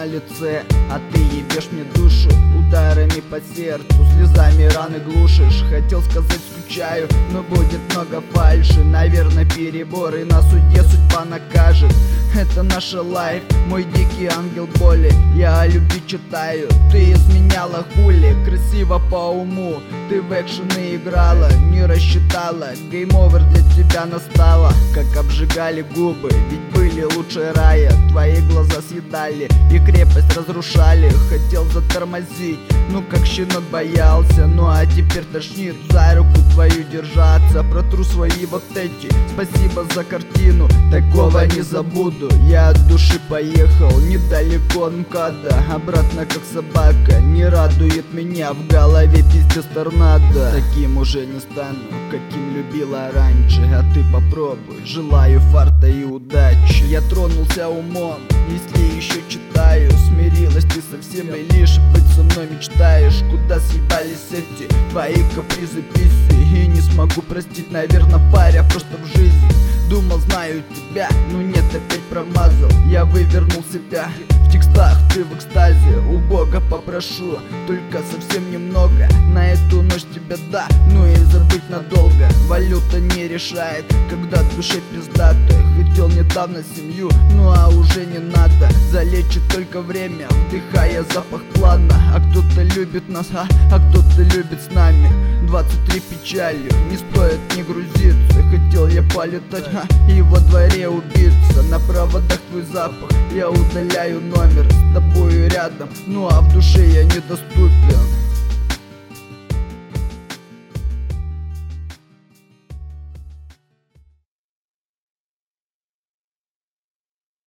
на лице, а ты ебешь мне душу ударами по сердцу, слезами раны глушишь. Хотел сказать скучаю, но будет много фальши. Наверное перебор, и на суде судьба накажет. Это наша лайф, мой дикий ангел боли. Я о любви читаю, ты изменяла хули. Красиво по уму, ты в экшены играла, не рассчитала. Гейм-овер для тебя настала. Как обжигали губы, ведь были лучше рая. Твои глаза съедали и крепость разрушали. Хотел затормозить, ну как щенок боялся. Ну а теперь тошнит за руку твою держаться. Протру свои вот эти, спасибо за картину, такого не забуду. Я от души поехал, недалеко МКАДа. Обратно как собака, не радует меня. В голове пиздец торнадо. Таким уже не стану, каким любила раньше. А ты попробуй, желаю фарта и удачи. Я тронулся умом, если еще читаю. Смирилась ты совсем и лишь быть со мной мечтаешь. Куда съебались эти твои капризы, писы? И не смогу простить, наверное, паря просто в жизни. Думал, знаю тебя, но нет, опять промазал. Я вывернул себя в текстах, ты в экстазе. У Бога попрошу, только совсем немного. На эту ночь тебя да, ну и забыть надолго. Валюта не решает, когда в душе пиздато. Хотел недавно семью, ну а уже не надо. Залечит только время, вдыхая запах плана. А кто-то любит нас, а кто-то любит с нами. 23 печалью, не стоит не грузиться. Хотел я полетать, и во дворе убиться. На проводах твой запах, я удаляю номер. С тобою рядом, ну а в душе я недоступен.